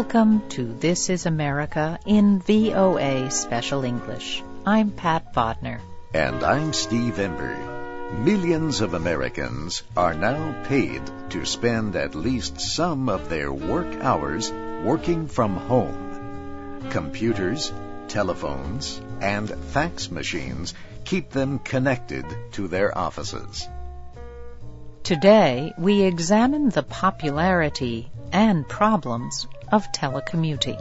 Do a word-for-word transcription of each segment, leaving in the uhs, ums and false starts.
Welcome to This is America in V O A Special English. I'm Pat Bodner. And I'm Steve Ember. Millions of Americans are now paid to spend at least some of their work hours working from home. Computers, telephones, and fax machines keep them connected to their offices. Today, we examine the popularity and problems of telecommuting.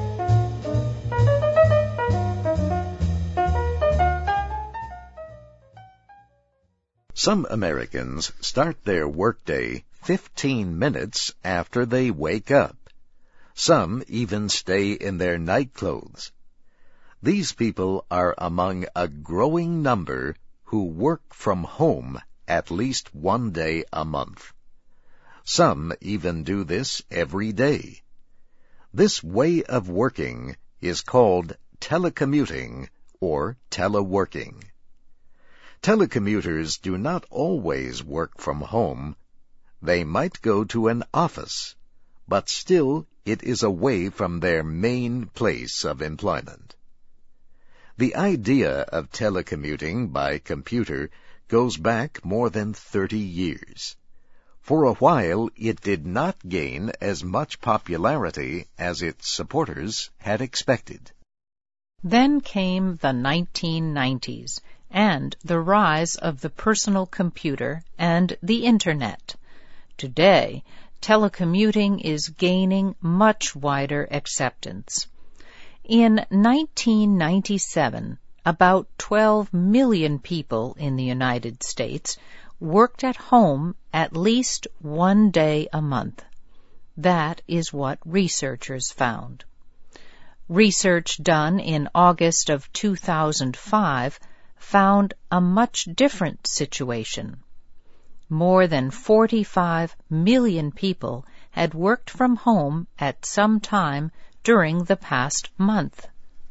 Some Americans start their workday fifteen minutes after they wake up. Some even stay in their nightclothes. These people are among a growing number who work from home at least one day a month. Some even do this every day. This way of working is called telecommuting or teleworking. Telecommuters do not always work from home. They might go to an office, but still it is away from their main place of employment. The idea of telecommuting by computer goes back more than thirty years. For a while, it did not gain as much popularity as its supporters had expected. Then came the nineteen nineties and the rise of the personal computer and the Internet. Today, telecommuting is gaining much wider acceptance. In nineteen ninety-seven, about twelve million people in the United States worked at home at least one day a month. That is what researchers found. Research done in August of two thousand five found a much different situation. More than forty-five million people had worked from home at some time during the past month.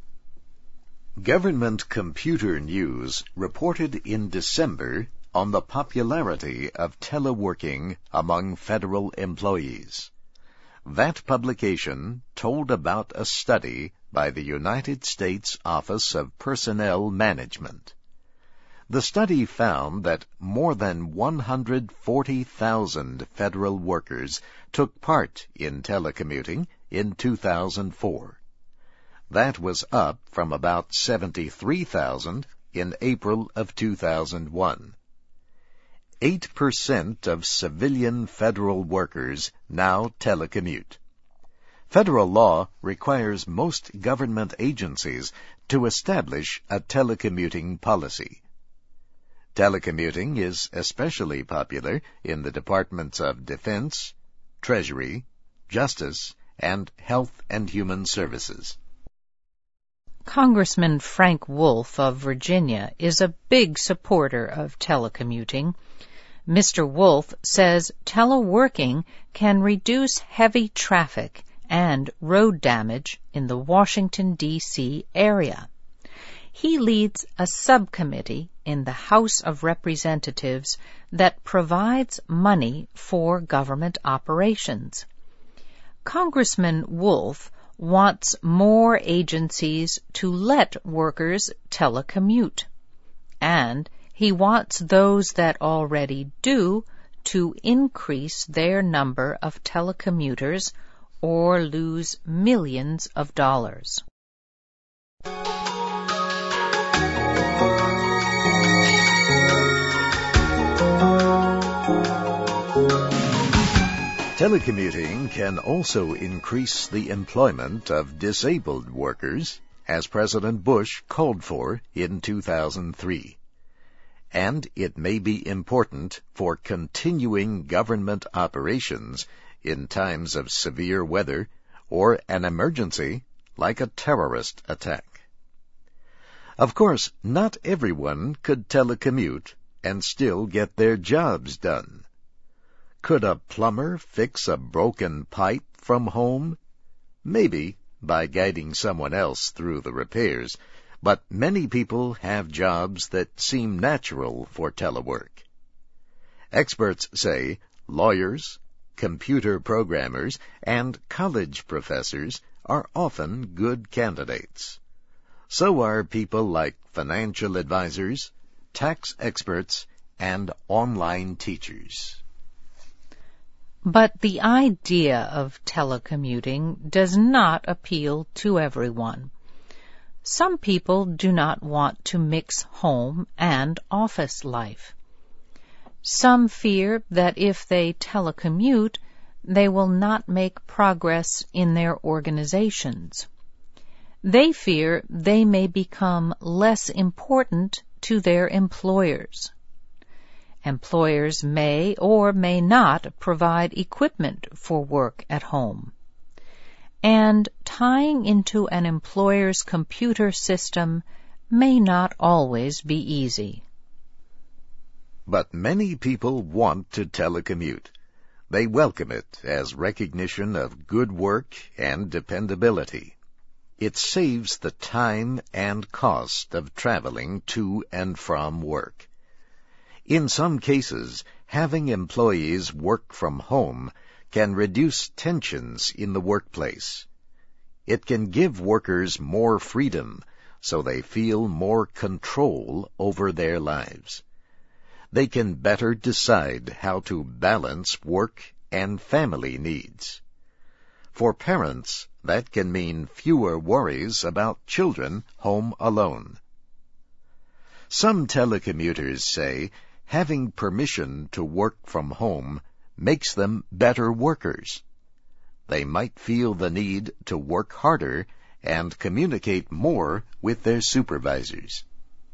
Government Computer News reported in December on the popularity of teleworking among federal employees. That publication told about a study by the United States Office of Personnel Management. The study found that more than one hundred forty thousand federal workers took part in telecommuting in two thousand four. That was up from about seventy-three thousand in April of two thousand one. Eight percent of civilian federal workers now telecommute. Federal law requires most government agencies to establish a telecommuting policy. Telecommuting is especially popular in the Departments of Defense, Treasury, Justice, and Health and Human Services. Congressman Frank Wolf of Virginia is a big supporter of telecommuting. Mister Wolf says teleworking can reduce heavy traffic and road damage in the Washington, D C area. He leads a subcommittee in the House of Representatives that provides money for government operations. Congressman Wolf wants more agencies to let workers telecommute, and he wants those that already do to increase their number of telecommuters or lose millions of dollars. Telecommuting can also increase the employment of disabled workers, as President Bush called for in two thousand three. And it may be important for continuing government operations in times of severe weather or an emergency like a terrorist attack. Of course, not everyone could telecommute and still get their jobs done. Could a plumber fix a broken pipe from home? Maybe, by guiding someone else through the repairs, but many people have jobs that seem natural for telework. Experts say lawyers, computer programmers, and college professors are often good candidates. So are people like financial advisors, tax experts, and online teachers. But the idea of telecommuting does not appeal to everyone. Some people do not want to mix home and office life. Some fear that if they telecommute, they will not make progress in their organizations. They fear they may become less important to their employers. Employers may or may not provide equipment for work at home. And tying into an employer's computer system may not always be easy. But many people want to telecommute. They welcome it as recognition of good work and dependability. It saves the time and cost of traveling to and from work. In some cases, having employees work from home can reduce tensions in the workplace. It can give workers more freedom so they feel more control over their lives. They can better decide how to balance work and family needs. For parents, that can mean fewer worries about children home alone. Some telecommuters say having permission to work from home makes them better workers. They might feel the need to work harder and communicate more with their supervisors.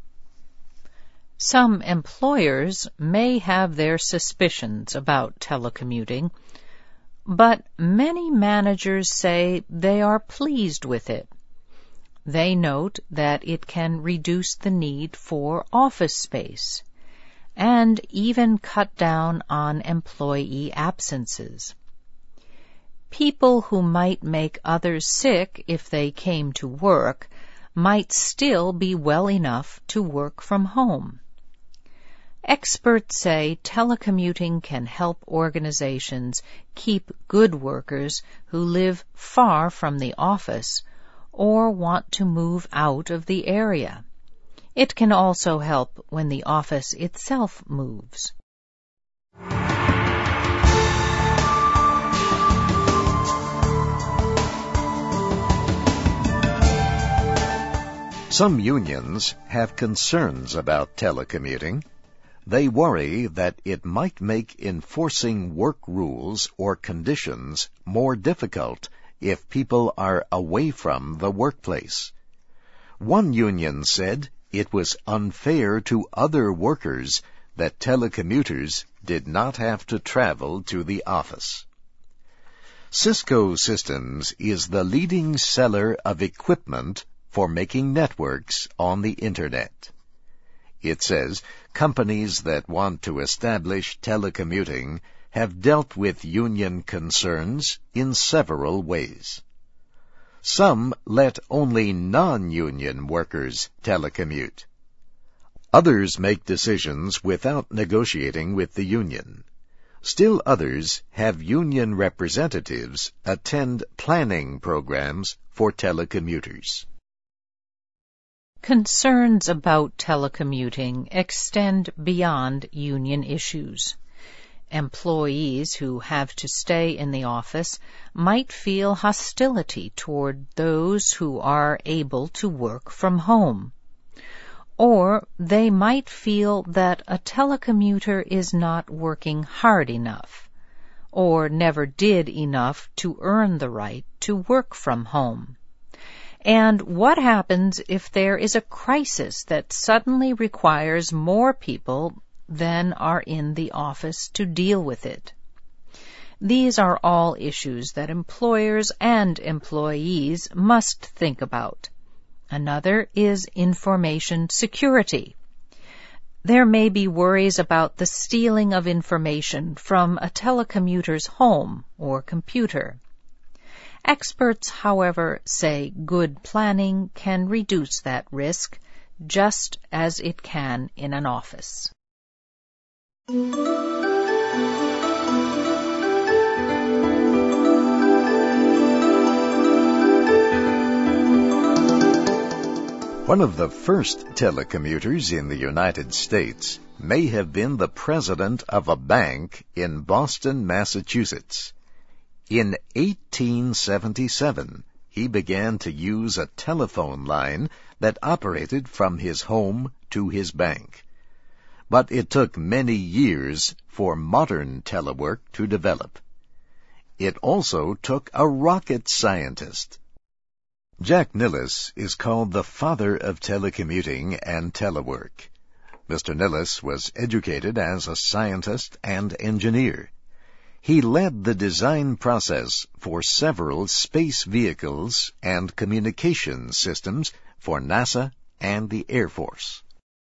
Some employers may have their suspicions about telecommuting, but many managers say they are pleased with it. They note that it can reduce the need for office space and even cut down on employee absences. People who might make others sick if they came to work might still be well enough to work from home. Experts say telecommuting can help organizations keep good workers who live far from the office or want to move out of the area. It can also help when the office itself moves. Some unions have concerns about telecommuting. They worry that it might make enforcing work rules or conditions more difficult if people are away from the workplace. One union said it was unfair to other workers that telecommuters did not have to travel to the office. Cisco Systems is the leading seller of equipment for making networks on the Internet. It says companies that want to establish telecommuting have dealt with union concerns in several ways. Some let only non-union workers telecommute. Others make decisions without negotiating with the union. Still others have union representatives attend planning programs for telecommuters. Concerns about telecommuting extend beyond union issues. Employees who have to stay in the office might feel hostility toward those who are able to work from home. Or they might feel that a telecommuter is not working hard enough, or never did enough to earn the right to work from home. And what happens if there is a crisis that suddenly requires more people than are in the office to deal with it? These are all issues that employers and employees must think about. Another is information security. There may be worries about the stealing of information from a telecommuter's home or computer. Experts, however, say good planning can reduce that risk, just as it can in an office. One of the first telecommuters in the United States may have been the president of a bank in Boston, Massachusetts. In eighteen seventy-seven, he began to use a telephone line that operated from his home to his bank. But it took many years for modern telework to develop. It also took a rocket scientist. Jack Nilles is called the father of telecommuting and telework. Mister Nilles was educated as a scientist and engineer. He led the design process for several space vehicles and communication systems for NASA and the Air Force.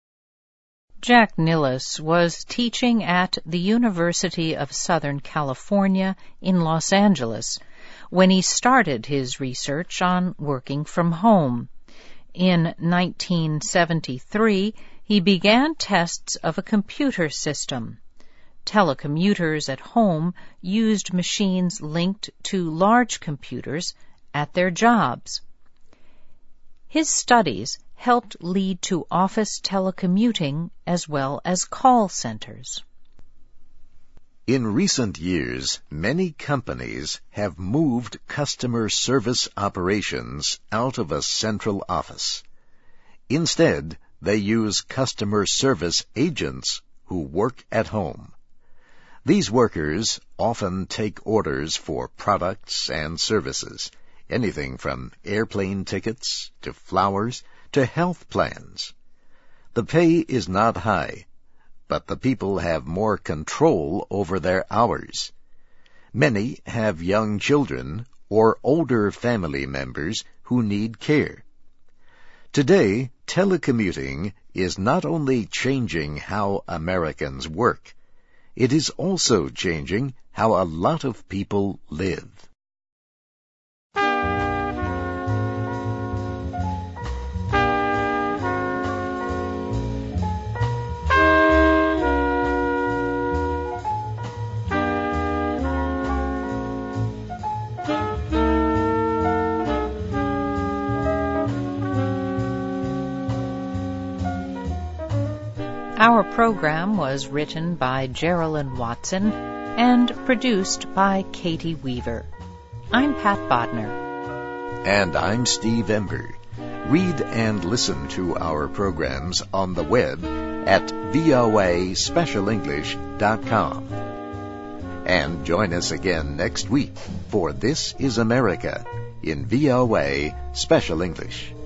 Jack Nilles was teaching at the University of Southern California in Los Angeles when he started his research on working from home. In nineteen seventy-three, he began tests of a computer system. Telecommuters at home used machines linked to large computers at their jobs. His studies helped lead to office telecommuting as well as call centers. In recent years, many companies have moved customer service operations out of a central office. Instead, they use customer service agents who work at home. These workers often take orders for products and services, anything from airplane tickets to flowers to health plans. The pay is not high, but the people have more control over their hours. Many have young children or older family members who need care. Today, telecommuting is not only changing how Americans work, it is also changing how a lot of people live. Our program was written by Geraldine Watson and produced by Katie Weaver. I'm Pat Bodner. And I'm Steve Ember. Read and listen to our programs on the web at V O A Special English dot com. And join us again next week for This is America in V O A Special English.